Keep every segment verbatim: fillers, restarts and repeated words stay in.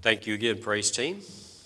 Thank you again, praise team.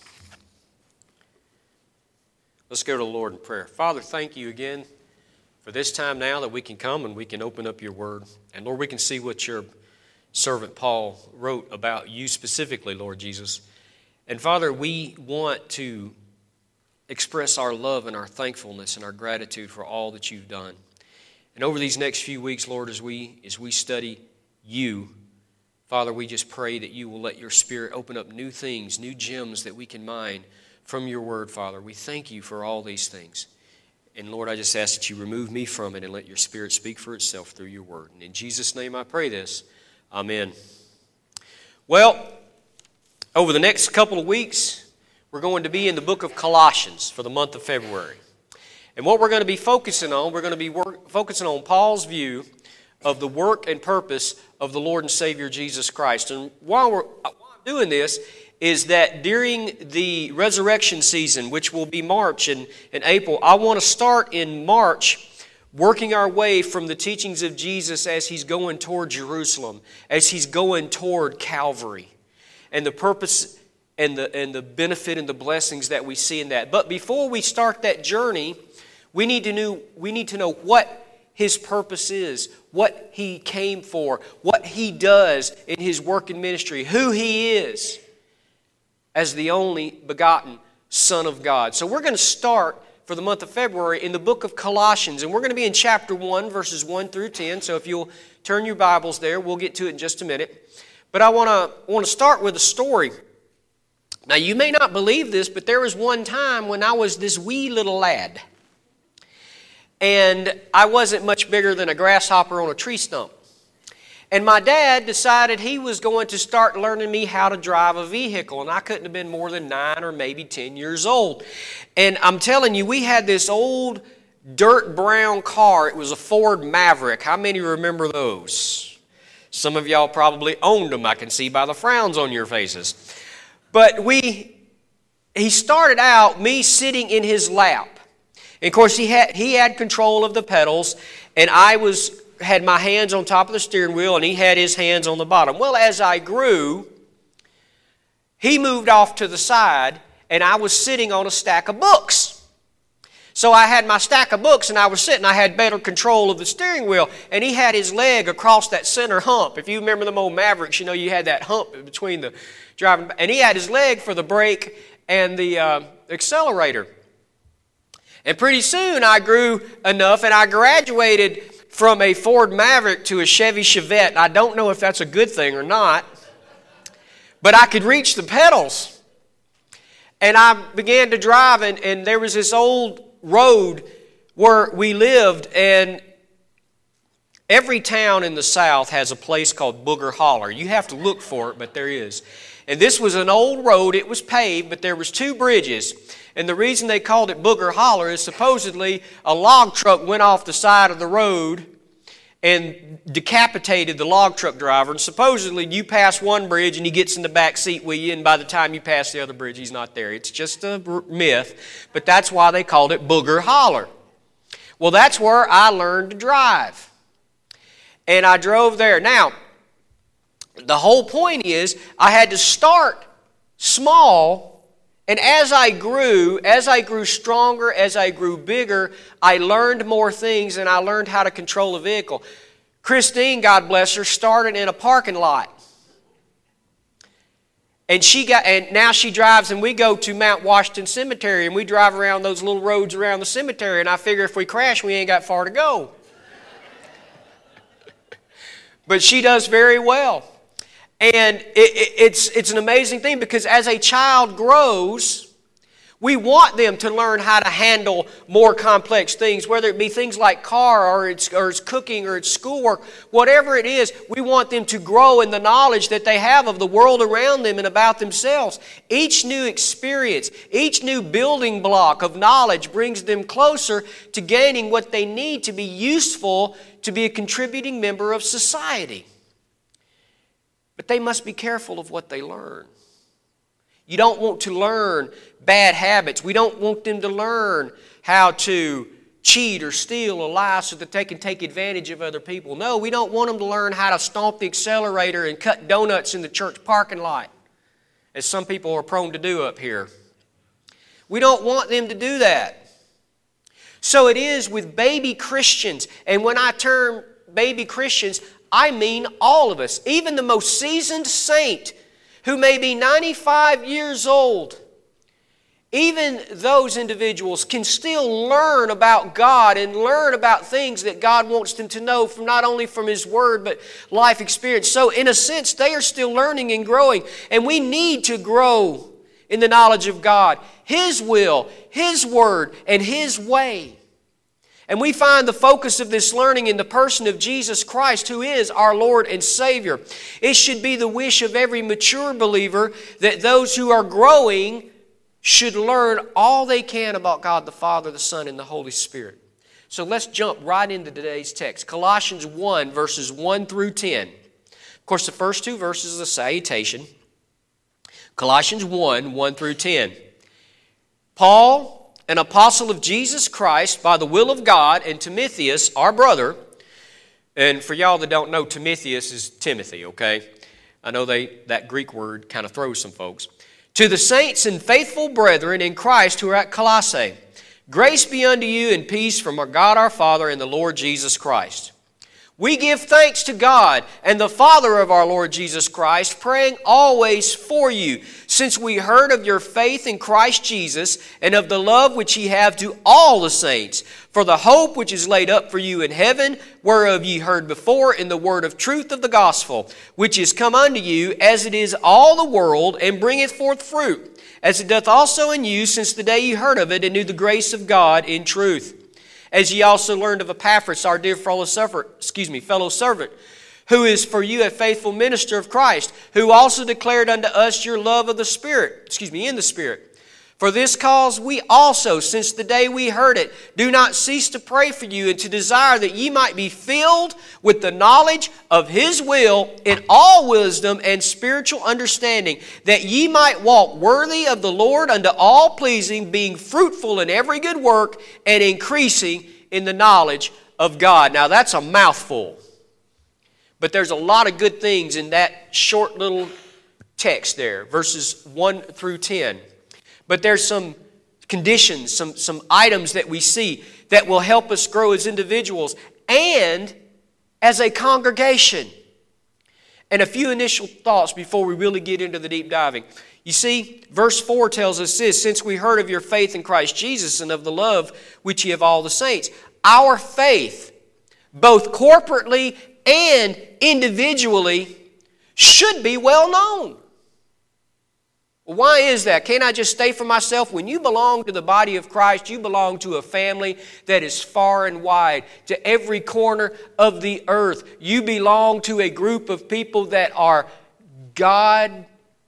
Let's go to the Lord in prayer. Father, thank you again for this time now that we can come and we can open up your word. And Lord, we can see what your servant Paul wrote about you specifically, Lord Jesus. And Father, we want to express our love and our thankfulness and our gratitude for all that you've done. And over these next few weeks, Lord, as we as we study you, Father, we just pray that you will let your Spirit open up new things, new gems that we can mine from your word, Father. We thank you for all these things. And Lord, I just ask that you remove me from it and let your Spirit speak for itself through your word. And in Jesus' name I pray this. Amen. Well, over the next couple of weeks, we're going to be in the book of Colossians for the month of February. And what we're going to be focusing on, we're going to be work, focusing on Paul's view of the work and purpose of the Lord and Savior Jesus Christ. And while we're while I'm doing this, is that during the resurrection season, which will be March and, and April, I want to start in March working our way from the teachings of Jesus as he's going toward Jerusalem, as he's going toward Calvary, and the purpose and the, and the benefit and the blessings that we see in that. But before we start that journey, we need to know, we need to know what his purpose is, what he came for, what he does in his work and ministry, who he is as the only begotten Son of God. So we're going to start for the month of February in the book of Colossians, and we're going to be in chapter one, verses one through ten. So if you'll turn your Bibles there, we'll get to it in just a minute. But I want to want to start with a story. Now, you may not believe this, but there was one time when I was this wee little lad, and I wasn't much bigger than a grasshopper on a tree stump. And my dad decided he was going to start learning me how to drive a vehicle. And I couldn't have been more than nine or maybe ten years old. And I'm telling you, we had this old dirt brown car. It was a Ford Maverick. How many remember those? Some of y'all probably owned them, I can see by the frowns on your faces. But we, he started out me sitting in his lap. And of course, he had, he had control of the pedals, and I was... had my hands on top of the steering wheel, and he had his hands on the bottom. Well, as I grew, he moved off to the side, and I was sitting on a stack of books. So I had my stack of books, and I was sitting. I had better control of the steering wheel, and he had his leg across that center hump. If you remember them old Mavericks, you know you had that hump between the driving, and he had his leg for the brake and the uh, accelerator. And pretty soon I grew enough, and I graduated from a Ford Maverick to a Chevy Chevette. I don't know if that's a good thing or not, but I could reach the pedals. And I began to drive, and, and there was this old road where we lived, and every town in the South has a place called Booger Holler. You have to look for it, but there is. And this was an old road. It was paved, but there was two bridges. And the reason they called it Booger Holler is supposedly a log truck went off the side of the road and decapitated the log truck driver. And supposedly you pass one bridge and he gets in the back seat with you, and by the time you pass the other bridge, he's not there. It's just a myth, but that's why they called it Booger Holler. Well, that's where I learned to drive. And I drove there. Now, the whole point is I had to start small. And as I grew, as I grew stronger, as I grew bigger, I learned more things, and I learned how to control a vehicle. Christine, God bless her, started in a parking lot. And she got and now she drives, and we go to Mount Washington Cemetery, and we drive around those little roads around the cemetery, and I figure if we crash, we ain't got far to go. But she does very well. And it, it, it's, it's an amazing thing, because as a child grows, we want them to learn how to handle more complex things, whether it be things like car or it's, or it's cooking or it's schoolwork, whatever it is, we want them to grow in the knowledge that they have of the world around them and about themselves. Each new experience, each new building block of knowledge brings them closer to gaining what they need to be useful to be a contributing member of society. But they must be careful of what they learn. You don't want to learn bad habits. We don't want them to learn how to cheat or steal or lie so that they can take advantage of other people. No, we don't want them to learn how to stomp the accelerator and cut donuts in the church parking lot as some people are prone to do up here. We don't want them to do that. So it is with baby Christians. And when I term baby Christians, I mean all of us. Even the most seasoned saint who may be ninety-five years old, even those individuals can still learn about God and learn about things that God wants them to know, from not only from His Word, but life experience. So in a sense, they are still learning and growing. And we need to grow in the knowledge of God, His will, His Word, and His way. And we find the focus of this learning in the person of Jesus Christ, who is our Lord and Savior. It should be the wish of every mature believer that those who are growing should learn all they can about God the Father, the Son, and the Holy Spirit. So let's jump right into today's text. Colossians one, verses one through ten. Of course, the first two verses is a salutation. Colossians one, one through ten. Paul, an apostle of Jesus Christ by the will of God, and Timotheus, our brother. And for y'all that don't know, Timotheus is Timothy, okay? I know they that Greek word kind of throws some folks. To the saints and faithful brethren in Christ who are at Colossae, grace be unto you and peace from our God our Father and the Lord Jesus Christ. We give thanks to God and the Father of our Lord Jesus Christ, praying always for you, since we heard of your faith in Christ Jesus and of the love which ye have to all the saints, for the hope which is laid up for you in heaven, whereof ye heard before in the word of truth of the gospel, which is come unto you, as it is all the world, and bringeth forth fruit, as it doth also in you, since the day ye heard of it, and knew the grace of God in truth. As ye also learned of Epaphras, our dear fellow servant, excuse me, fellow servant, who is for you a faithful minister of Christ, who also declared unto us your love of the Spirit, excuse me, in the Spirit. For this cause we also, since the day we heard it, do not cease to pray for you and to desire that ye might be filled with the knowledge of His will in all wisdom and spiritual understanding, that ye might walk worthy of the Lord unto all pleasing, being fruitful in every good work and increasing in the knowledge of God. Now that's a mouthful, but there's a lot of good things in that short little text there, verses one through ten. But there's some conditions, some, some items that we see that will help us grow as individuals and as a congregation. And a few initial thoughts before we really get into the deep diving. You see, verse four tells us this: since we heard of your faith in Christ Jesus and of the love which ye have all the saints. Our faith, both corporately and individually, should be well known. Well, why is that? Can't I just stay for myself? When you belong to the body of Christ, you belong to a family that is far and wide, to every corner of the earth. You belong to a group of people that are God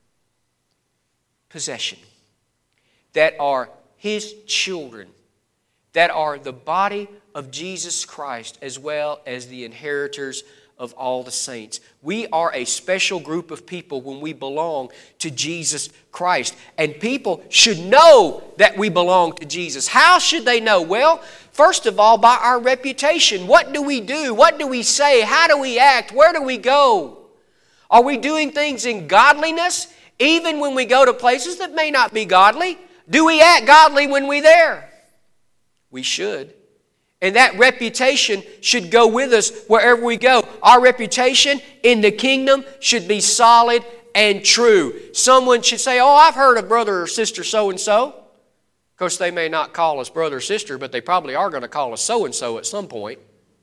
possession, that are His children, that are the body of Jesus Christ, as well as the inheritors of all the saints. We are a special group of people when we belong to Jesus Christ. And people should know that we belong to Jesus. How should they know? Well, first of all, by our reputation. What do we do? What do we say? How do we act? Where do we go? Are we doing things in godliness, even when we go to places that may not be godly? Do we act godly when we're there? We should. And that reputation should go with us wherever we go. Our reputation in the kingdom should be solid and true. Someone should say, oh, I've heard of brother or sister so-and-so. Of course, they may not call us brother or sister, but they probably are going to call us so-and-so at some point.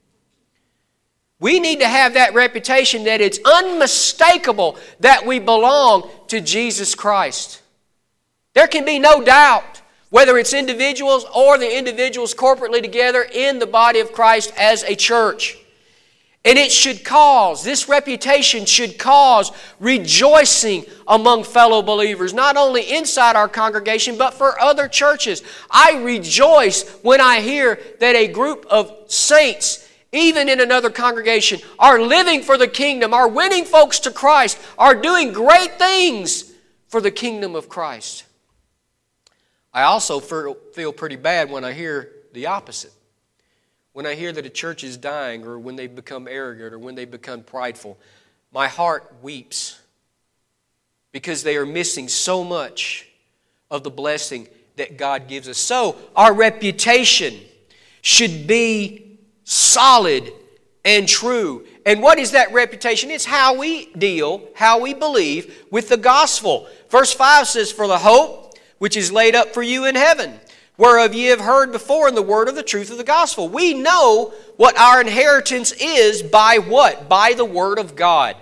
We need to have that reputation that it's unmistakable that we belong to Jesus Christ. There can be no doubt, whether it's individuals or the individuals corporately together in the body of Christ as a church. And it should cause, this reputation should cause rejoicing among fellow believers, not only inside our congregation, but for other churches. I rejoice when I hear that a group of saints, even in another congregation, are living for the kingdom, are winning folks to Christ, are doing great things for the kingdom of Christ. I also feel pretty bad when I hear the opposite. When I hear that a church is dying, or when they become arrogant, or when they become prideful. My heart weeps. because they are missing so much of the blessing that God gives us. So our reputation should be solid and true. And what is that reputation? It's how we deal, how we believe with the gospel. Verse five says, "For the hope which is laid up for you in heaven, whereof ye have heard before in the word of the truth of the gospel." We know what our inheritance is by what? By the word of God.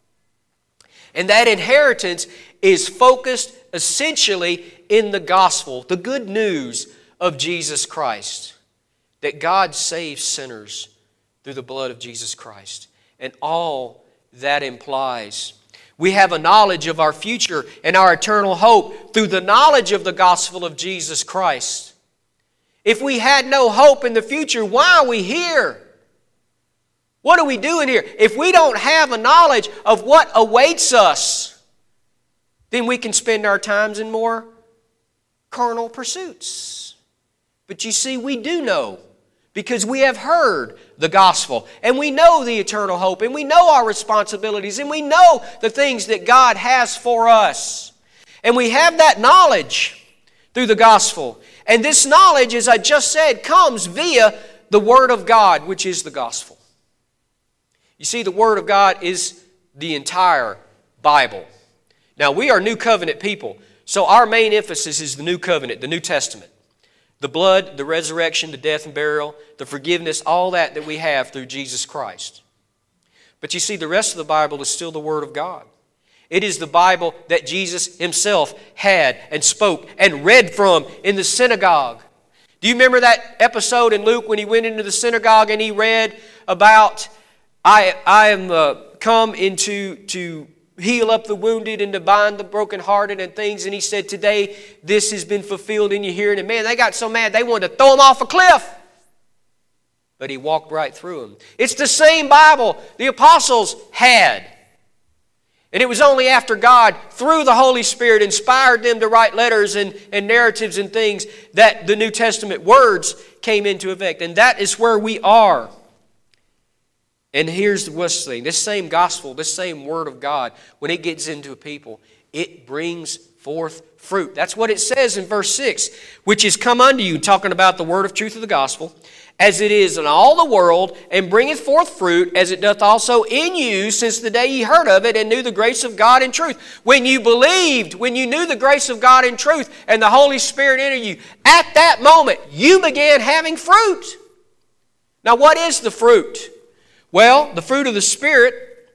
And that inheritance is focused essentially in the gospel, the good news of Jesus Christ, that God saves sinners through the blood of Jesus Christ, and all that implies. We have a knowledge of our future and our eternal hope through the knowledge of the gospel of Jesus Christ. If we had no hope in the future, why are we here? What are we doing here? If we don't have a knowledge of what awaits us, then we can spend our times in more carnal pursuits. But you see, we do know, because we have heard the gospel, and we know the eternal hope, and we know our responsibilities, and we know the things that God has for us. And we have that knowledge through the gospel. And this knowledge, as I just said, comes via the Word of God, which is the gospel. You see, the Word of God is the entire Bible. Now, we are New Covenant people, so our main emphasis is the New Covenant, the New Testament. The blood, the resurrection, the death and burial, the forgiveness, all that that we have through Jesus Christ. But you see, the rest of the Bible is still the Word of God. It is the Bible that Jesus Himself had and spoke and read from in the synagogue. Do you remember that episode in Luke when He went into the synagogue and He read about, I, I am uh, come into to heal up the wounded and to bind the brokenhearted and things. And He said, today this has been fulfilled in your hearing. And man, they got so mad they wanted to throw Him off a cliff. But He walked right through them. It's the same Bible the apostles had. And it was only after God, through the Holy Spirit, inspired them to write letters and, and narratives and things that the New Testament words came into effect. And that is where we are. And here's the worst thing. This same gospel, this same Word of God, when it gets into a people, it brings forth fruit. That's what it says in verse six, which is come unto you, talking about the word of truth of the gospel, as it is in all the world, and bringeth forth fruit, as it doth also in you, since the day ye heard of it, and knew the grace of God in truth. When you believed, when you knew the grace of God in truth, and the Holy Spirit entered you, at that moment, you began having fruit. Now, what is the fruit? Well, the fruit of the Spirit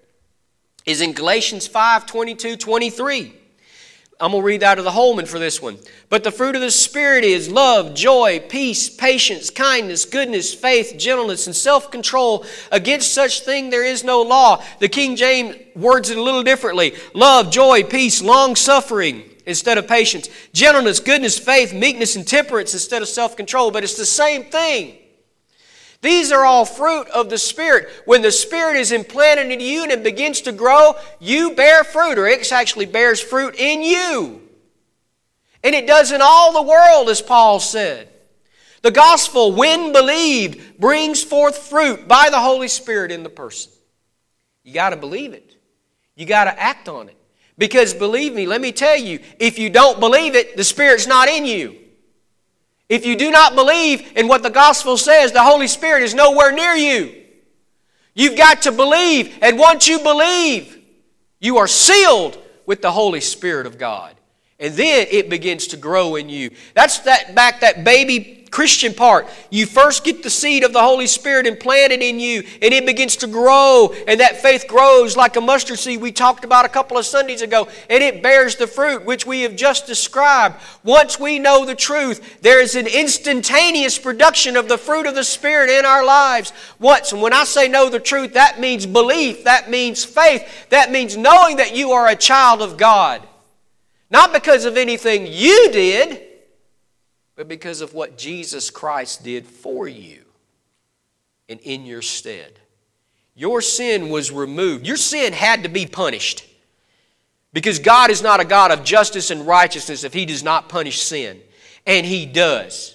is in Galatians five, twenty-two, twenty-three. I'm going to read out of the Holman for this one. But the fruit of the Spirit is love, joy, peace, patience, kindness, goodness, faith, gentleness, and self-control. Against such thing there is no law. The King James words it a little differently. Love, joy, peace, long-suffering instead of patience. Gentleness, goodness, faith, meekness, and temperance instead of self-control. But it's the same thing. These are all fruit of the Spirit. When the Spirit is implanted in you and it begins to grow, you bear fruit, or it actually bears fruit in you. And it does in all the world, as Paul said. The gospel, when believed, brings forth fruit by the Holy Spirit in the person. You got to believe it. You got to act on it. Because believe me, let me tell you, if you don't believe it, the Spirit's not in you. If you do not believe in what the gospel says, the Holy Spirit is nowhere near you. You've got to believe, and once you believe, you are sealed with the Holy Spirit of God. And then it begins to grow in you. That's that back that baby Christian part. You first get the seed of the Holy Spirit implanted in you, and it begins to grow, and that faith grows like a mustard seed we talked about a couple of Sundays ago, and it bears the fruit which we have just described. Once we know the truth, there is an instantaneous production of the fruit of the Spirit in our lives. Once, and when I say know the truth, that means belief, that means faith, that means knowing that you are a child of God. Not because of anything you did, but because of what Jesus Christ did for you and in your stead. Your sin was removed. Your sin had to be punished. Because God is not a God of justice and righteousness if He does not punish sin. And He does.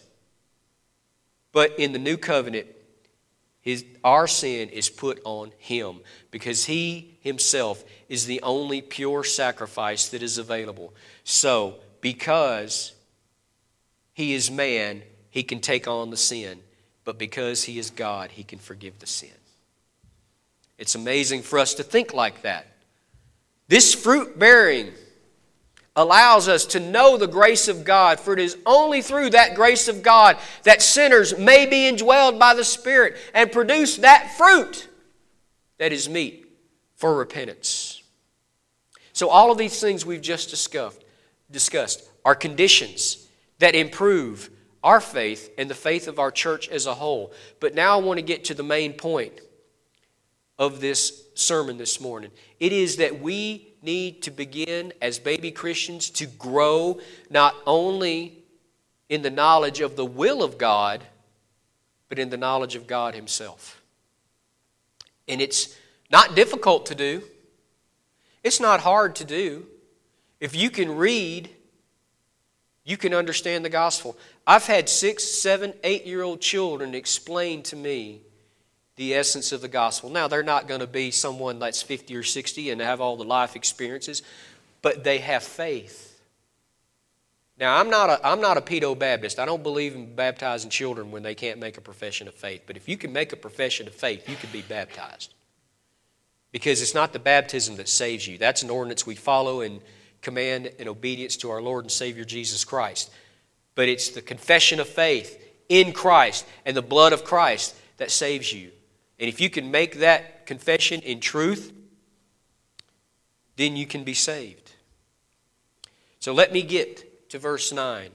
But in the new covenant, His, our sin is put on Him because He Himself is the only pure sacrifice that is available. So, because He is man, He can take on the sin. But because He is God, He can forgive the sin. It's amazing for us to think like that. This fruit bearing allows us to know the grace of God, for it is only through that grace of God that sinners may be indwelled by the Spirit and produce that fruit that is meet for repentance. So all of these things we've just discussed, discussed are conditions that improve our faith and the faith of our church as a whole. But now I want to get to the main point of this sermon this morning. It is that we need to begin as baby Christians to grow not only in the knowledge of the will of God, but in the knowledge of God Himself. And it's not difficult to do. It's not hard to do. If you can read, you can understand the gospel. I've had six, seven, eight-year-old children explain to me the essence of the gospel. Now, they're not going to be someone that's fifty or sixty and have all the life experiences, but they have faith. Now, I'm not a, I'm not a pedo-Baptist. I don't believe in baptizing children when they can't make a profession of faith. But if you can make a profession of faith, you can be baptized. Because it's not the baptism that saves you. That's an ordinance we follow in command and obedience to our Lord and Savior Jesus Christ. But it's the confession of faith in Christ and the blood of Christ that saves you. And if you can make that confession in truth, then you can be saved. So let me get to verse nine,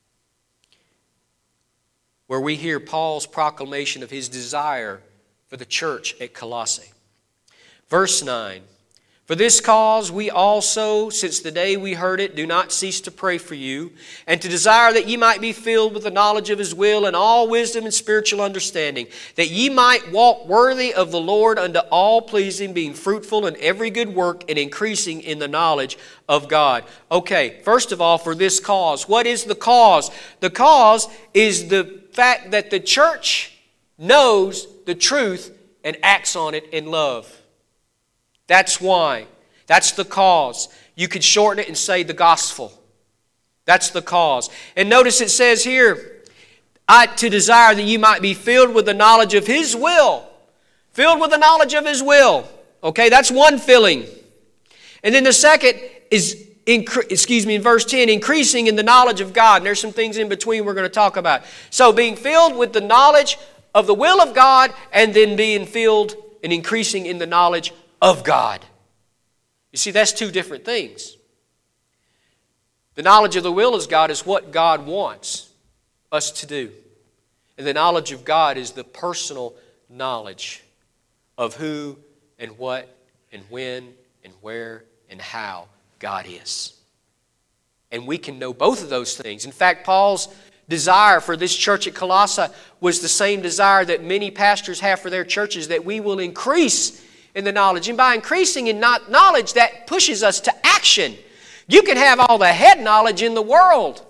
where we hear Paul's proclamation of his desire for the church at Colossae. Verse nine, "For this cause we also, since the day we heard it, do not cease to pray for you, and to desire that ye might be filled with the knowledge of His will and all wisdom and spiritual understanding, that ye might walk worthy of the Lord unto all pleasing, being fruitful in every good work and increasing in the knowledge of God." Okay, first of all, for this cause. What is the cause? The cause is the fact that the church knows the truth and acts on it in love. That's why. That's the cause. You could shorten it and say the gospel. That's the cause. And notice it says here, I, to desire that you might be filled with the knowledge of His will. Filled with the knowledge of His will. Okay, that's one filling. And then the second is, incre- excuse me, in verse ten, increasing in the knowledge of God. And there's some things in between we're going to talk about. So being filled with the knowledge of the will of God, and then being filled and increasing in the knowledge of God. You see, that's two different things. The knowledge of the will of God is what God wants us to do. And the knowledge of God is the personal knowledge of who and what and when and where and how God is. And we can know both of those things. In fact, Paul's desire for this church at Colossae was the same desire that many pastors have for their churches, that we will increase in the knowledge. And by increasing in knowledge, that pushes us to action. You can have all the head knowledge in the world,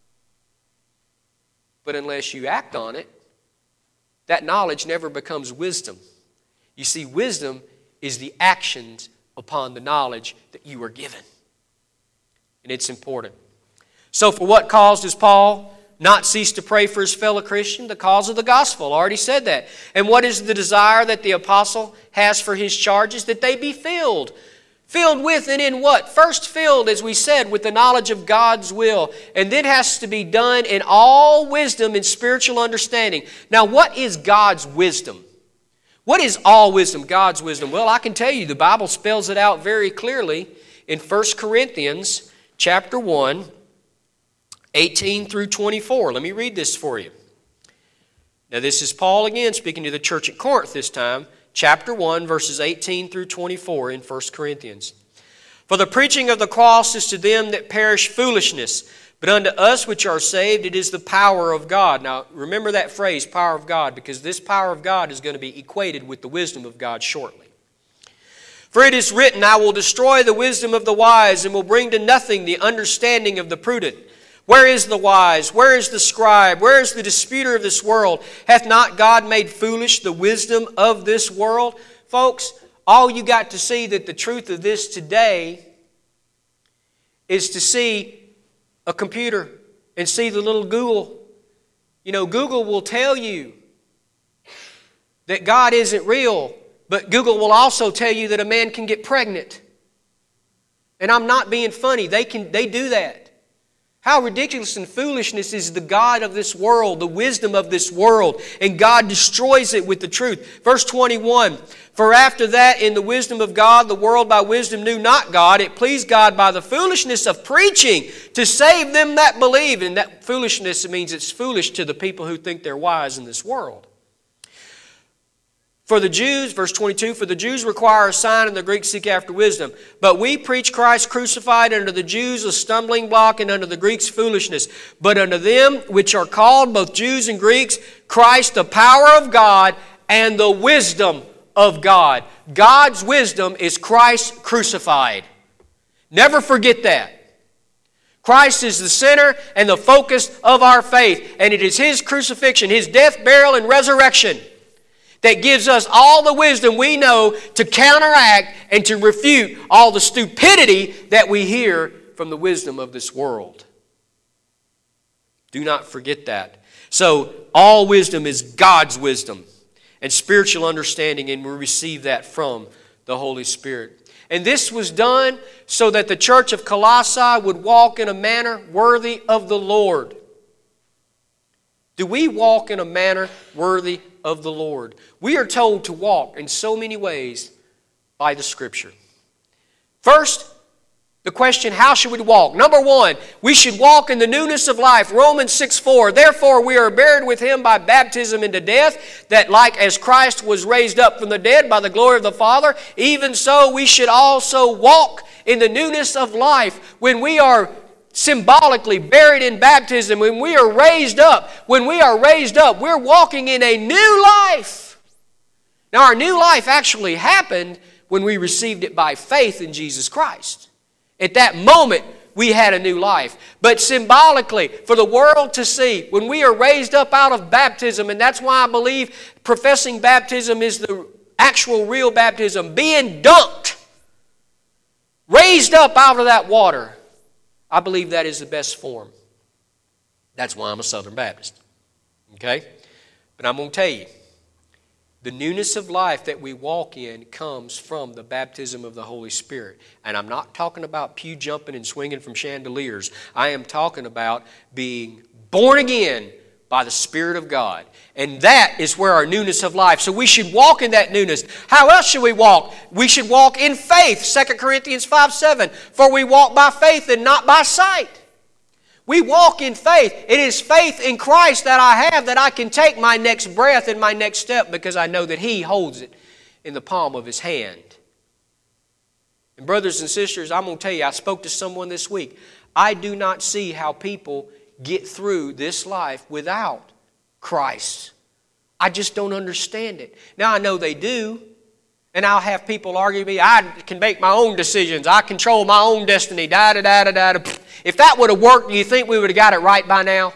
but unless you act on it, that knowledge never becomes wisdom. You see, wisdom is the actions upon the knowledge that you were given. And it's important. So for what cause does Paul not cease to pray for his fellow Christian? The cause of the gospel. I already said that. And what is the desire that the apostle has for his charges? That they be filled. Filled with and in what? First filled, as we said, with the knowledge of God's will. And then has to be done in all wisdom and spiritual understanding. Now, what is God's wisdom? What is all wisdom, God's wisdom? Well, I can tell you, the Bible spells it out very clearly in First Corinthians chapter one, eighteen through twenty-four. Let me read this for you. Now this is Paul again speaking to the church at Corinth this time. Chapter one, verses eighteen through twenty-four in First Corinthians. "For the preaching of the cross is to them that perish foolishness, but unto us which are saved it is the power of God." Now remember that phrase, power of God, because this power of God is going to be equated with the wisdom of God shortly. "For it is written, I will destroy the wisdom of the wise, and will bring to nothing the understanding of the prudent. Where is the wise? Where is the scribe? Where is the disputer of this world? Hath not God made foolish the wisdom of this world?" Folks, all you got to see that the truth of this today is to see a computer and see the little Google. You know, Google will tell you that God isn't real, but Google will also tell you that a man can get pregnant. And I'm not being funny. They can, they do that. How ridiculous and foolishness is the God of this world, the wisdom of this world, and God destroys it with the truth. Verse twenty-one, for after that in the wisdom of God, the world by wisdom knew not God. It pleased God by the foolishness of preaching to save them that believe. And that foolishness, it means it's foolish to the people who think they're wise in this world. For the Jews, verse twenty-two, for the Jews require a sign and the Greeks seek after wisdom. But we preach Christ crucified, unto the Jews a stumbling block, and unto the Greeks foolishness. But unto them which are called, both Jews and Greeks, Christ the power of God and the wisdom of God. God's wisdom is Christ crucified. Never forget that. Christ is the center and the focus of our faith. And it is His crucifixion, His death, burial, and resurrection that gives us all the wisdom we know to counteract and to refute all the stupidity that we hear from the wisdom of this world. Do not forget that. So, all wisdom is God's wisdom and spiritual understanding, and we receive that from the Holy Spirit. And this was done so that the church of Colossae would walk in a manner worthy of the Lord. Do we walk in a manner worthy of the Lord? We are told to walk in so many ways by the Scripture. First, the question, how should we walk? Number one, we should walk in the newness of life. Romans six four, therefore we are buried with Him by baptism into death, that like as Christ was raised up from the dead by the glory of the Father, even so we should also walk in the newness of life. When we are symbolically buried in baptism, when we are raised up, when we are raised up, we're walking in a new life. Now, our new life actually happened when we received it by faith in Jesus Christ. At that moment, we had a new life. But symbolically, for the world to see, when we are raised up out of baptism, and that's why I believe professing baptism is the actual real baptism, being dunked, raised up out of that water, I believe that is the best form. That's why I'm a Southern Baptist. Okay? But I'm going to tell you, the newness of life that we walk in comes from the baptism of the Holy Spirit. And I'm not talking about pew jumping and swinging from chandeliers. I am talking about being born again by the Spirit of God. And that is where our newness of life. So we should walk in that newness. How else should we walk? We should walk in faith. Second Corinthians five seven. For we walk by faith and not by sight. We walk in faith. It is faith in Christ that I have that I can take my next breath and my next step because I know that He holds it in the palm of His hand. And brothers and sisters, I'm going to tell you, I spoke to someone this week. I do not see how people get through this life without Christ. I just don't understand it. Now I know they do, and I'll have people argue with me, I can make my own decisions, I control my own destiny, da da da da da. If that would have worked, do you think we would have got it right by now?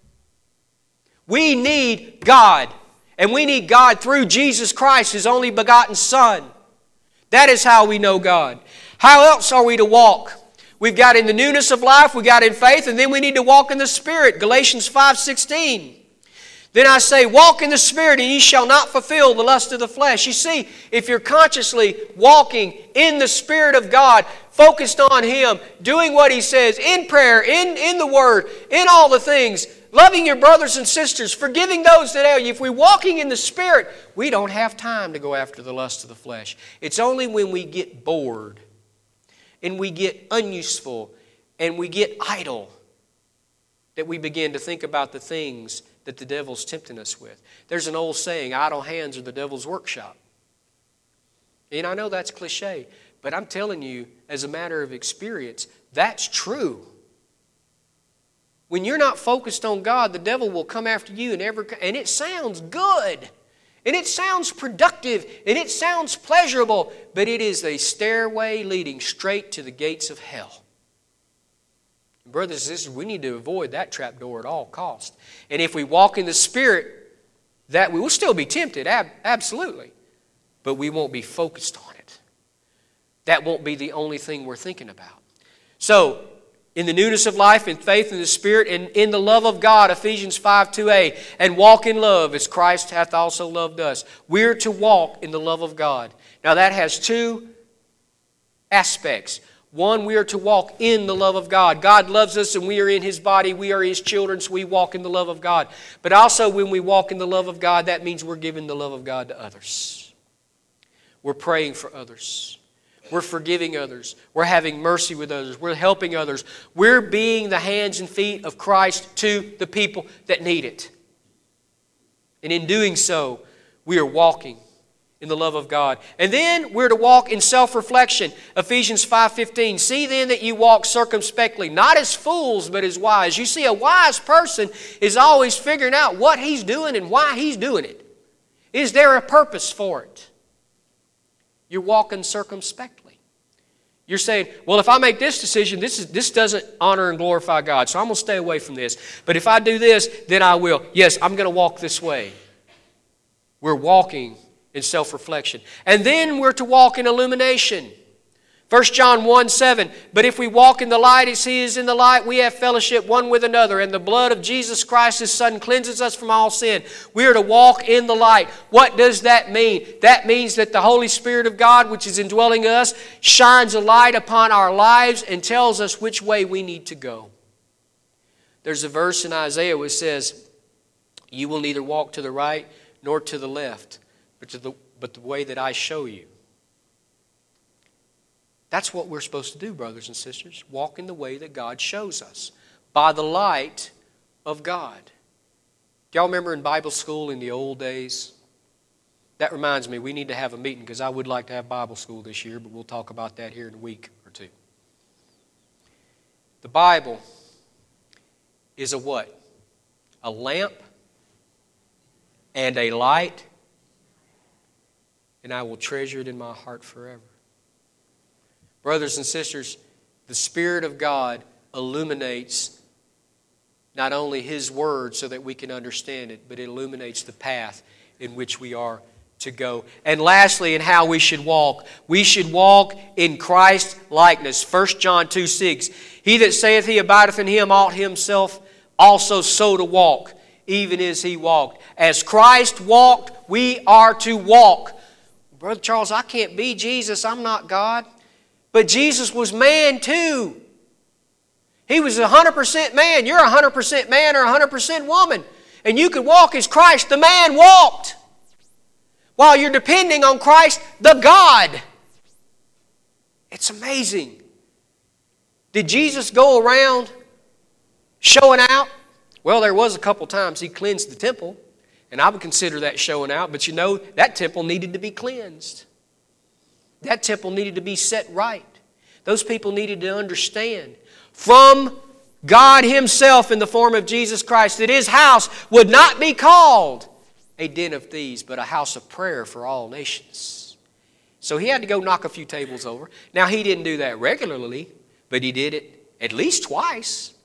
We need God, and we need God through Jesus Christ, His only begotten Son. That is how we know God. How else are we to walk? We've got in the newness of life, we got in faith, and then we need to walk in the Spirit. Galatians five sixteen. Then I say, walk in the Spirit, and ye shall not fulfill the lust of the flesh. You see, if you're consciously walking in the Spirit of God, focused on Him, doing what He says, in prayer, in, in the Word, in all the things, loving your brothers and sisters, forgiving those that ail you. If we're walking in the Spirit, we don't have time to go after the lust of the flesh. It's only when we get bored and we get unuseful and we get idle that we begin to think about the things that the devil's tempting us with. There's an old saying, idle hands are the devil's workshop. And I know that's cliche, but I'm telling you, as a matter of experience, that's true. When you're not focused on God, the devil will come after you, and every, and it sounds good, and it sounds productive, and it sounds pleasurable, but it is a stairway leading straight to the gates of hell. Brothers and sisters, we need to avoid that trap door at all costs. And if we walk in the Spirit, that we will still be tempted, ab- absolutely, but we won't be focused on it. that won't be the only thing we're thinking about. So, in the newness of life, in faith in the Spirit, and in the love of God, Ephesians five two a, and walk in love as Christ hath also loved us. We're to walk in the love of God. Now that has two aspects. One, we are to walk in the love of God. God loves us and we are in His body. We are His children, so we walk in the love of God. But also when we walk in the love of God, that means we're giving the love of God to others. We're praying for others. We're forgiving others. We're having mercy with others. We're helping others. We're being the hands and feet of Christ to the people that need it. And in doing so, we are walking in the love of God. And then we're to walk in self-reflection. Ephesians five fifteen. See then that you walk circumspectly, not as fools, but as wise. You see, a wise person is always figuring out what he's doing and why he's doing it. Is there a purpose for it? You're walking circumspectly. You're saying, well, if I make this decision, this is this doesn't honor and glorify God, so I'm going to stay away from this. But if I do this, then I will. Yes, I'm going to walk this way. We're walking in self-reflection. And then we're to walk in illumination. First John one seven, but if we walk in the light as He is in the light, we have fellowship one with another, and the blood of Jesus Christ, His Son, cleanses us from all sin. We are to walk in the light. What does that mean? That means that the Holy Spirit of God, which is indwelling us, shines a light upon our lives and tells us which way we need to go. There's a verse in Isaiah which says, you will neither walk to the right nor to the left, but, to the, but the way that I show you. That's what we're supposed to do, brothers and sisters. Walk in the way that God shows us. By the light of God. Do y'all remember in Bible school in the old days? That reminds me, we need to have a meeting because I would like to have Bible school this year, but we'll talk about that here in a week or two. The Bible is a what? A lamp and a light, and I will treasure it in my heart forever. Brothers and sisters, the Spirit of God illuminates not only His Word so that we can understand it, but it illuminates the path in which we are to go. And lastly, in how we should walk. We should walk in Christ's likeness. First John two six. He that saith he abideth in Him ought himself also so to walk, even as He walked. As Christ walked, we are to walk. Brother Charles, I can't be Jesus. I'm not God. But Jesus was man too. He was one hundred percent man. You're one hundred percent man or one hundred percent woman. And you could walk as Christ, the man, walked. While you're depending on Christ, the God. It's amazing. Did Jesus go around showing out? Well, there was a couple times He cleansed the temple. And I would consider that showing out. But you know, that temple needed to be cleansed. That temple needed to be set right. Those people needed to understand from God Himself in the form of Jesus Christ that His house would not be called a den of thieves, but a house of prayer for all nations. So He had to go knock a few tables over. Now, He didn't do that regularly, but He did it at least twice.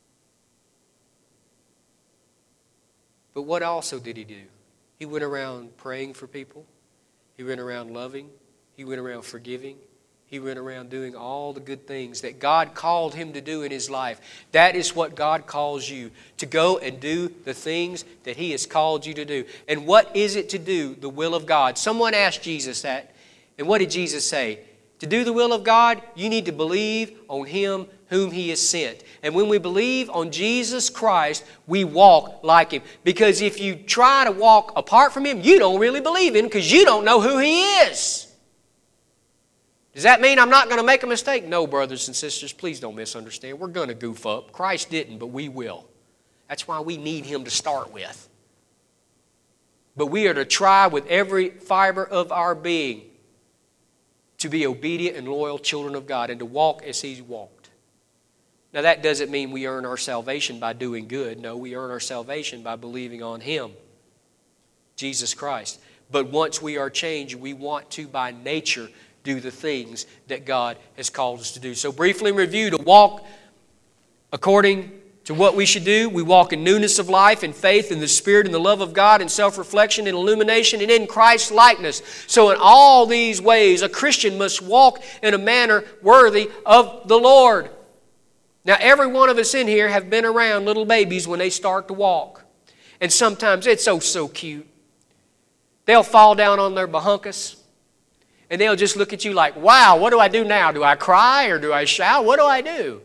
But what also did He do? He went around praying for people. He went around loving. He went around forgiving. He went around doing all the good things that God called Him to do in His life. That is what God calls you, to go and do the things that He has called you to do. And what is it to do the will of God? Someone asked Jesus that, and what did Jesus say? To do the will of God, you need to believe on Him whom He has sent. And when we believe on Jesus Christ, we walk like Him. Because if you try to walk apart from Him, you don't really believe Him because you don't know who He is. Does that mean I'm not going to make a mistake? No, brothers and sisters, please don't misunderstand. We're going to goof up. Christ didn't, but we will. That's why we need Him to start with. But we are to try with every fiber of our being to be obedient and loyal children of God and to walk as He's walked. Now that doesn't mean we earn our salvation by doing good. No, we earn our salvation by believing on Him, Jesus Christ. But once we are changed, we want to by nature do the things that God has called us to do. So briefly in review, to walk according So what we should do, we walk in newness of life, in faith, in the Spirit, in the love of God, in self-reflection, in illumination, and in Christ's likeness. So in all these ways, a Christian must walk in a manner worthy of the Lord. Now, every one of us in here have been around little babies when they start to walk. And sometimes it's so, so cute. They'll fall down on their bahunkus, and they'll just look at you like, wow, what do I do now? Do I cry or do I shout? What do I do?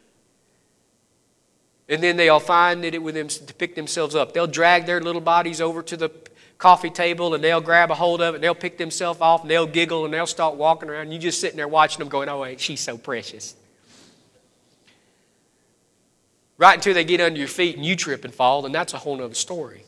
And then they'll find that it with them to pick themselves up. They'll drag their little bodies over to the coffee table and they'll grab a hold of it and they'll pick themselves off and they'll giggle and they'll start walking around. And you're just sitting there watching them going, oh, wait, she's so precious. Right until they get under your feet and you trip and fall, and that's a whole other story.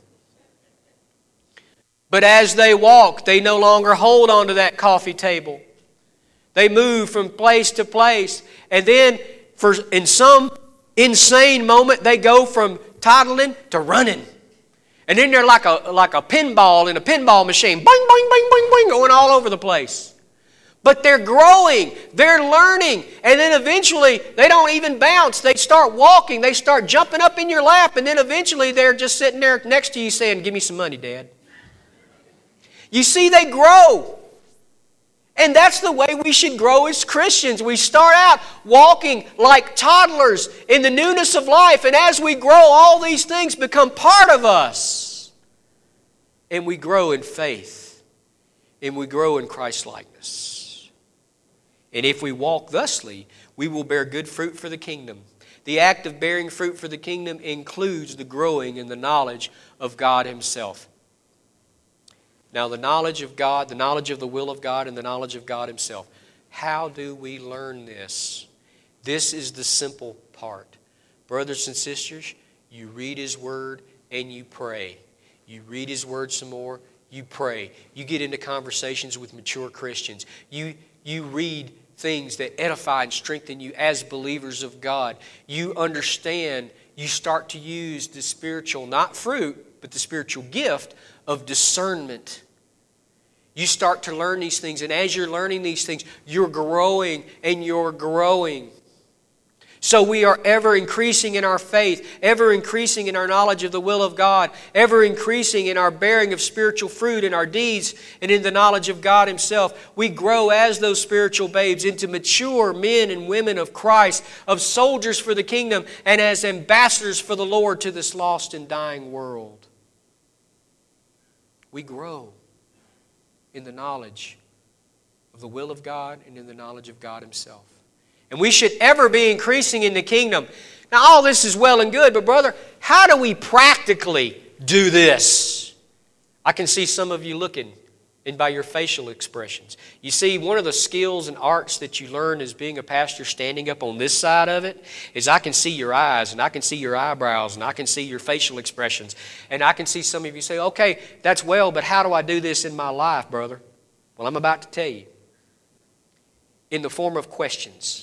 But as they walk, they no longer hold on to that coffee table. They move from place to place. And then for in some insane moment, they go from toddling to running. And then they're like a, like a pinball in a pinball machine. Boing, boing, boing, boing, boing, going all over the place. But they're growing. They're learning. And then eventually, they don't even bounce. They start walking. They start jumping up in your lap. And then eventually, they're just sitting there next to you saying, give me some money, Dad. You see, they grow. And that's the way we should grow as Christians. We start out walking like toddlers in the newness of life. And as we grow, all these things become part of us. And we grow in faith. And we grow in Christ-likeness. And if we walk thusly, we will bear good fruit for the kingdom. The act of bearing fruit for the kingdom includes the growing in the knowledge of God Himself. Now, the knowledge of God, the knowledge of the will of God, and the knowledge of God Himself. How do we learn this? This is the simple part. Brothers and sisters, you read His Word and you pray. You read His Word some more, you pray. You get into conversations with mature Christians. You, you read things that edify and strengthen you as believers of God. You understand, you start to use the spiritual, not fruit, but the spiritual gift of discernment. You start to learn these things, and as you're learning these things, you're growing and you're growing. So we are ever increasing in our faith, ever increasing in our knowledge of the will of God, ever increasing in our bearing of spiritual fruit in our deeds and in the knowledge of God Himself. We grow as those spiritual babes into mature men and women of Christ, of soldiers for the kingdom, and as ambassadors for the Lord to this lost and dying world. We grow in the knowledge of the will of God and in the knowledge of God Himself. And we should ever be increasing in the kingdom. Now, all this is well and good, but brother, how do we practically do this? I can see some of you looking, and by your facial expressions. You see, one of the skills and arts that you learn as being a pastor standing up on this side of it is I can see your eyes, and I can see your eyebrows, and I can see your facial expressions. And I can see some of you say, okay, that's well, but how do I do this in my life, brother? Well, I'm about to tell you. In the form of questions.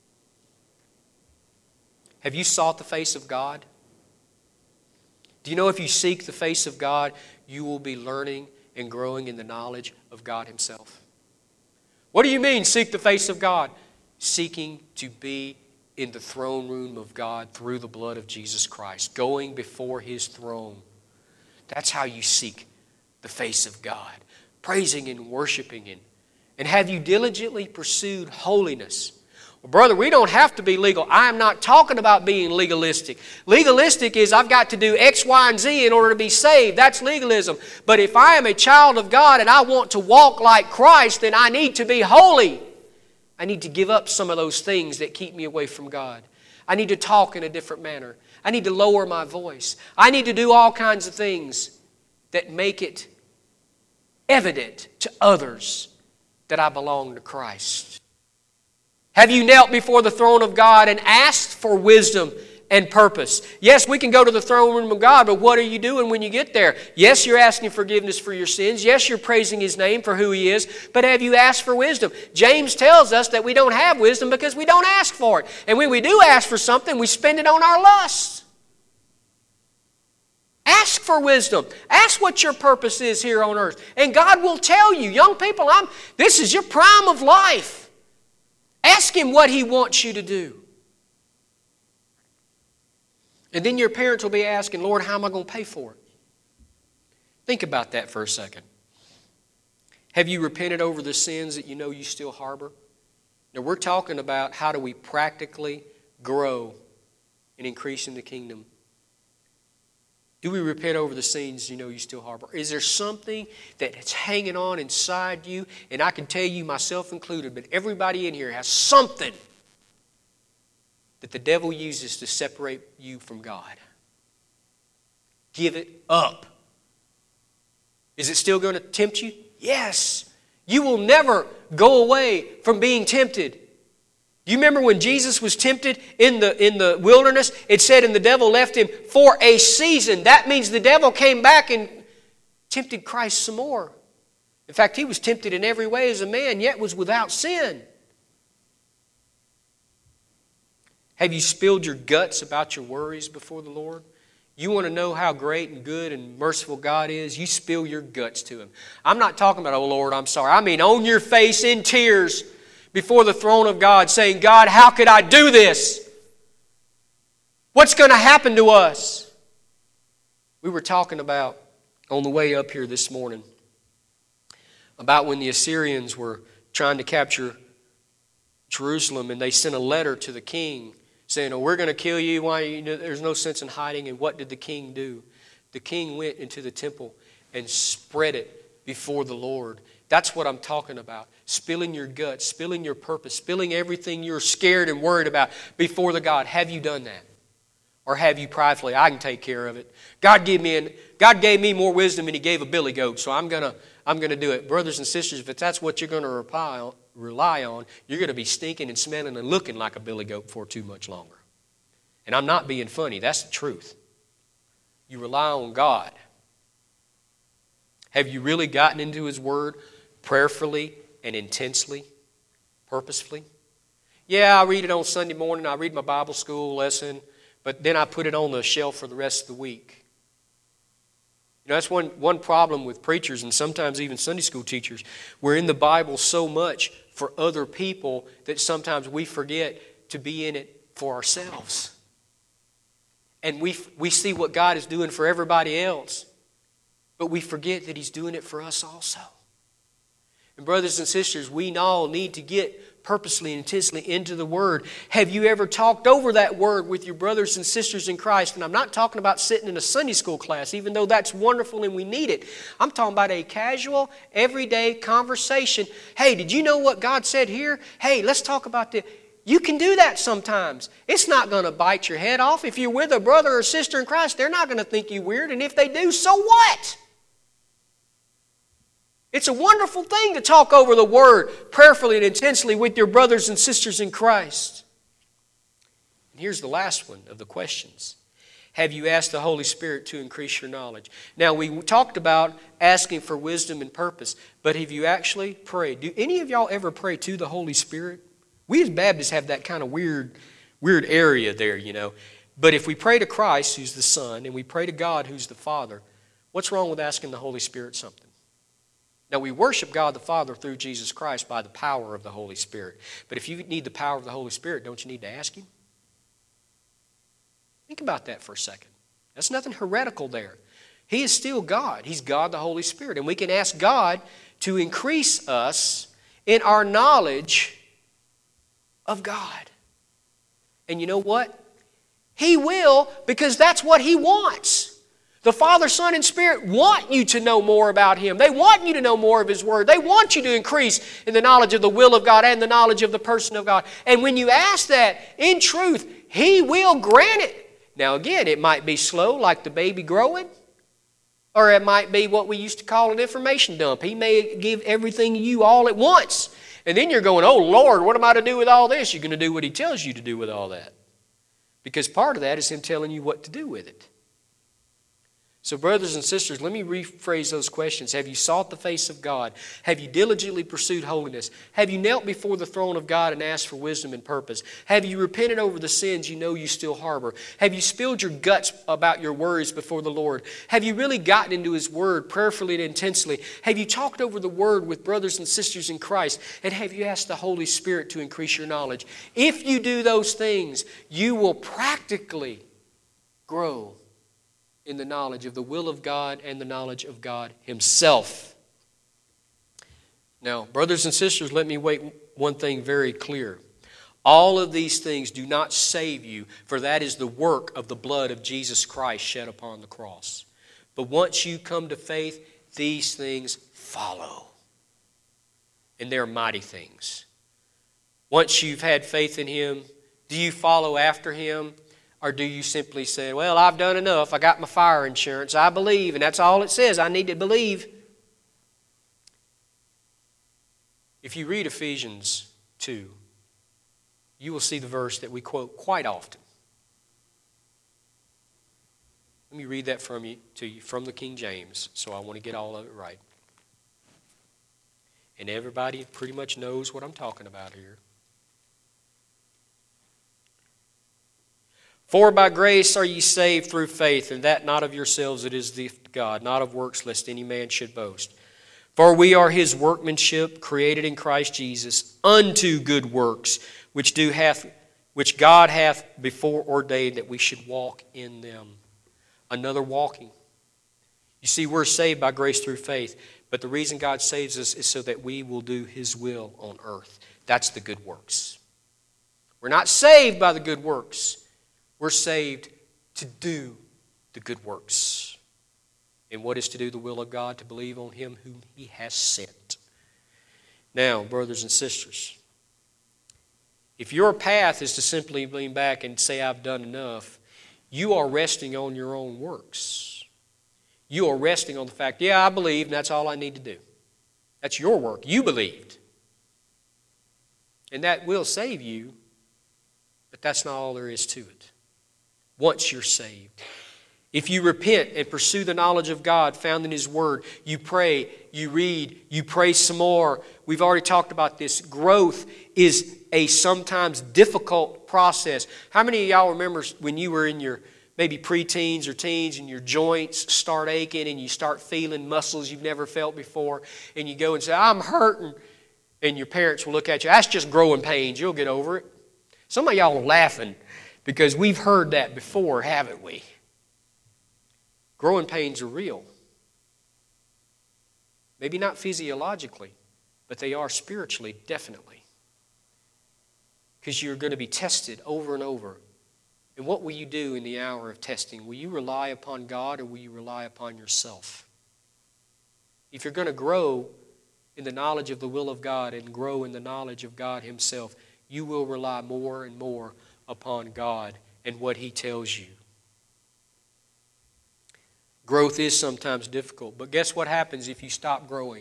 Have you sought the face of God? Do you know if you seek the face of God, you will be learning and growing in the knowledge of God Himself? What do you mean, seek the face of God? Seeking to be in the throne room of God through the blood of Jesus Christ, going before His throne. That's how you seek the face of God, praising and worshiping Him. And have you diligently pursued holiness? Well, brother, we don't have to be legal. I am not talking about being legalistic. Legalistic is I've got to do X, Y, and Z in order to be saved. That's legalism. But if I am a child of God and I want to walk like Christ, then I need to be holy. I need to give up some of those things that keep me away from God. I need to talk in a different manner. I need to lower my voice. I need to do all kinds of things that make it evident to others that I belong to Christ. Have you knelt before the throne of God and asked for wisdom and purpose? Yes, we can go to the throne room of God, but what are you doing when you get there? Yes, you're asking forgiveness for your sins. Yes, you're praising His name for who He is, but have you asked for wisdom? James tells us that we don't have wisdom because we don't ask for it. And when we do ask for something, we spend it on our lusts. Ask for wisdom. Ask what your purpose is here on earth. And God will tell you. Young people, I'm, this is your prime of life. Ask Him what He wants you to do. And then your parents will be asking, Lord, how am I going to pay for it? Think about that for a second. Have you repented over the sins that you know you still harbor? Now, we're talking about how do we practically grow and increase in the kingdom. Do we repent over the sins you know you still harbor? Is there something that's hanging on inside you? And I can tell you, myself included, but everybody in here has something that the devil uses to separate you from God. Give it up. Is it still going to tempt you? Yes. You will never go away from being tempted. Do you remember when Jesus was tempted in the, in the wilderness? It said, and the devil left him for a season. That means the devil came back and tempted Christ some more. In fact, he was tempted in every way as a man, yet was without sin. Have you spilled your guts about your worries before the Lord? You want to know how great and good and merciful God is? You spill your guts to Him. I'm not talking about, oh Lord, I'm sorry. I mean, on your face in tears before the throne of God saying, God, how could I do this? What's going to happen to us? We were talking about, on the way up here this morning, about when the Assyrians were trying to capture Jerusalem and they sent a letter to the king saying, oh, we're going to kill you. Why? You know, there's no sense in hiding. And what did the king do? The king went into the temple and spread it before the Lord. That's what I'm talking about. Spilling your guts, spilling your purpose, spilling everything you're scared and worried about before the God. Have you done that? Or have you pridefully, I can take care of it. God gave me an, God gave me more wisdom than He gave a billy goat, so I'm gonna I'm gonna do it. Brothers and sisters, if that's what you're gonna rely on, rely on, you're gonna be stinking and smelling and looking like a billy goat for too much longer. And I'm not being funny, that's the truth. You rely on God. Have you really gotten into His Word prayerfully and intensely, purposefully? Yeah, I read it on Sunday morning, I read my Bible school lesson, but then I put it on the shelf for the rest of the week. You know, that's one, one problem with preachers and sometimes even Sunday school teachers. We're in the Bible so much for other people that sometimes we forget to be in it for ourselves. And we, we see what God is doing for everybody else, but we forget that He's doing it for us also. And brothers and sisters, we all need to get purposely and intensely into the Word. Have you ever talked over that Word with your brothers and sisters in Christ? And I'm not talking about sitting in a Sunday school class, even though that's wonderful and we need it. I'm talking about a casual, everyday conversation. Hey, did you know what God said here? Hey, let's talk about this. You can do that sometimes. It's not going to bite your head off. If you're with a brother or sister in Christ, they're not going to think you weird. And if they do, so what? It's a wonderful thing to talk over the Word prayerfully and intensely with your brothers and sisters in Christ. And here's the last one of the questions. Have you asked the Holy Spirit to increase your knowledge? Now, we talked about asking for wisdom and purpose, but have you actually prayed? Do any of y'all ever pray to the Holy Spirit? We as Baptists have that kind of weird, weird area there, you know. But if we pray to Christ, who's the Son, and we pray to God, who's the Father, what's wrong with asking the Holy Spirit something? Now, we worship God the Father through Jesus Christ by the power of the Holy Spirit. But if you need the power of the Holy Spirit, don't you need to ask Him? Think about that for a second. That's nothing heretical there. He is still God. He's God the Holy Spirit. And we can ask God to increase us in our knowledge of God. And you know what? He will, because that's what He wants. The Father, Son, and Spirit want you to know more about Him. They want you to know more of His Word. They want you to increase in the knowledge of the will of God and the knowledge of the person of God. And when you ask that in truth, He will grant it. Now again, it might be slow like the baby growing, or it might be what we used to call an information dump. He may give everything to you all at once. And then you're going, oh Lord, what am I to do with all this? You're going to do what He tells you to do with all that. Because part of that is Him telling you what to do with it. So brothers and sisters, let me rephrase those questions. Have you sought the face of God? Have you diligently pursued holiness? Have you knelt before the throne of God and asked for wisdom and purpose? Have you repented over the sins you know you still harbor? Have you spilled your guts about your worries before the Lord? Have you really gotten into His Word prayerfully and intensely? Have you talked over the Word with brothers and sisters in Christ? And have you asked the Holy Spirit to increase your knowledge? If you do those things, you will practically grow in the knowledge of the will of God and the knowledge of God Himself. Now, brothers and sisters, let me make one thing very clear. All of these things do not save you, for that is the work of the blood of Jesus Christ shed upon the cross. But once you come to faith, these things follow. And they're mighty things. Once you've had faith in Him, do you follow after Him? Or do you simply say, well, I've done enough. I got my fire insurance. I believe, and that's all it says. I need to believe. If you read Ephesians two, you will see the verse that we quote quite often. Let me read that from you to you from the King James, so I want to get all of it right. And everybody pretty much knows what I'm talking about here. For by grace are ye saved through faith, and that not of yourselves, it is the gift of God, not of works, lest any man should boast. For we are His workmanship, created in Christ Jesus, unto good works, which do hath, which God hath before ordained that we should walk in them. Another walking. You see, we're saved by grace through faith, but the reason God saves us is so that we will do His will on earth. That's the good works. We're not saved by the good works. We're saved to do the good works. And what is to do the will of God? To believe on Him whom He has sent. Now, brothers and sisters, if your path is to simply lean back and say, I've done enough, you are resting on your own works. You are resting on the fact, yeah, I believe, and that's all I need to do. That's your work. You believed. And that will save you, but that's not all there is to it. Once you're saved. If you repent and pursue the knowledge of God found in His Word, you pray, you read, you pray some more. We've already talked about this. Growth is a sometimes difficult process. How many of y'all remember when you were in your maybe preteens or teens and your joints start aching and you start feeling muscles you've never felt before and you go and say, I'm hurting, and your parents will look at you, that's just growing pains, you'll get over it. Some of y'all are laughing because we've heard that before, haven't we? Growing pains are real. Maybe not physiologically, but they are spiritually, definitely. Because you're going to be tested over and over. And what will you do in the hour of testing? Will you rely upon God or will you rely upon yourself? If you're going to grow in the knowledge of the will of God and grow in the knowledge of God Himself, you will rely more and more upon God and what He tells you. Growth is sometimes difficult, but guess what happens if you stop growing?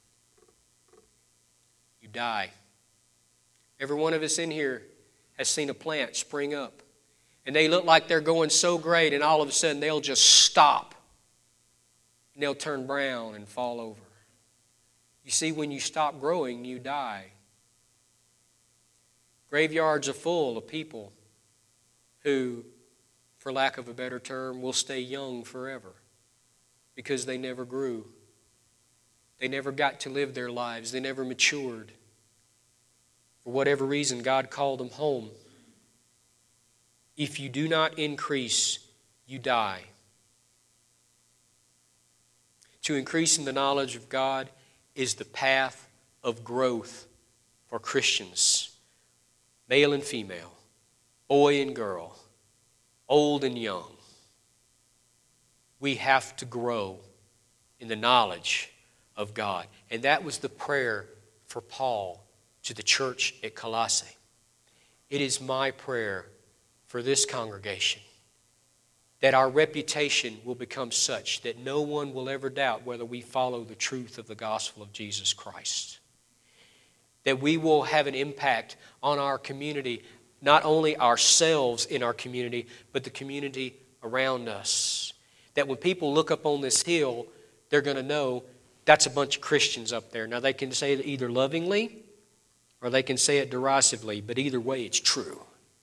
You die. Every one of us in here has seen a plant spring up, and they look like they're going so great, and all of a sudden they'll just stop, and they'll turn brown and fall over. You see, when you stop growing, you die. Graveyards are full of people who, for lack of a better term, will stay young forever because they never grew. They never got to live their lives. They never matured. For whatever reason, God called them home. If you do not increase, you die. To increase in the knowledge of God is the path of growth for Christians. Male and female, boy and girl, old and young. We have to grow in the knowledge of God. And that was the prayer for Paul to the church at Colossae. It is my prayer for this congregation that our reputation will become such that no one will ever doubt whether we follow the truth of the gospel of Jesus Christ. That we will have an impact on our community, not only ourselves in our community, but the community around us. That when people look up on this hill, they're going to know that's a bunch of Christians up there. Now they can say it either lovingly or they can say it derisively, but either way it's true.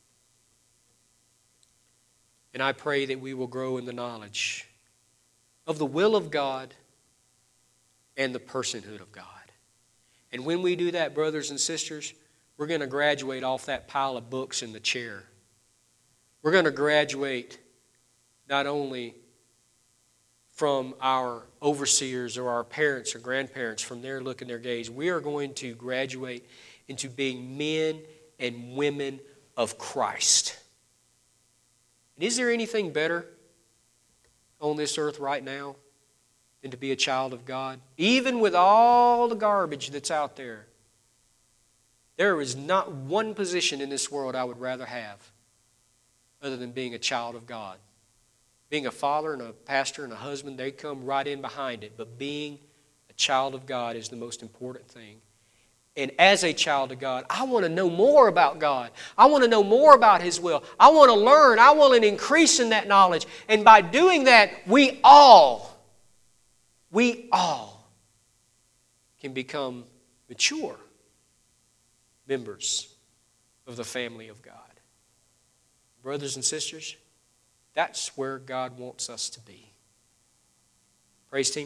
And I pray that we will grow in the knowledge of the will of God and the personhood of God. And when we do that, brothers and sisters, we're going to graduate off that pile of books in the chair. We're going to graduate not only from our overseers or our parents or grandparents, from their look and their gaze. We are going to graduate into being men and women of Christ. And is there anything better on this earth right now than to be a child of God? Even with all the garbage that's out there, there is not one position in this world I would rather have other than being a child of God. Being a father and a pastor and a husband, they come right in behind it. But being a child of God is the most important thing. And as a child of God, I want to know more about God. I want to know more about His will. I want to learn. I want an increase in that knowledge. And by doing that, we all, we all can become mature members of the family of God. Brothers and sisters, that's where God wants us to be. Praise team.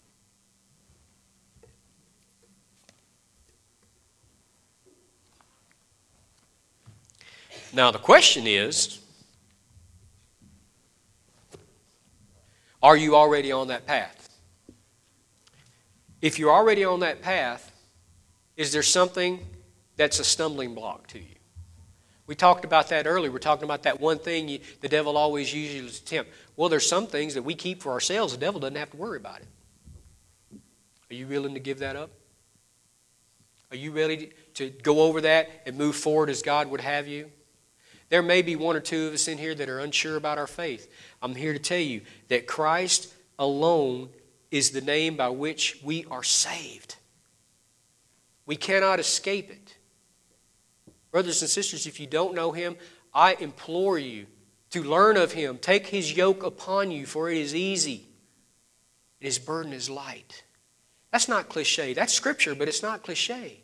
Now the question is, are you already on that path? If you're already on that path, is there something that's a stumbling block to you? We talked about that earlier. We're talking about that one thing you, the devil always uses to tempt. Well, there's some things that we keep for ourselves. The devil doesn't have to worry about it. Are you willing to give that up? Are you ready to go over that and move forward as God would have you? There may be one or two of us in here that are unsure about our faith. I'm here to tell you that Christ alone is the name by which we are saved. We cannot escape it. Brothers and sisters, if you don't know Him, I implore you to learn of Him. Take His yoke upon you, for it is easy, and His burden is light. That's not cliche. That's Scripture, but it's not cliche.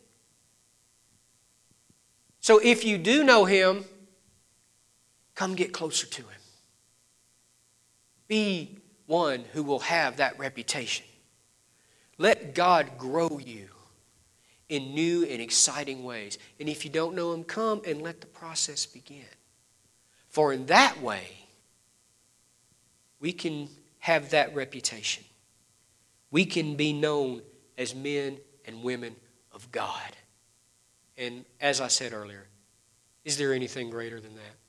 So if you do know Him, come get closer to Him. Be one who will have that reputation. Let God grow you in new and exciting ways. And if you don't know Him, come and let the process begin. For in that way, we can have that reputation. We can be known as men and women of God. And as I said earlier, is there anything greater than that?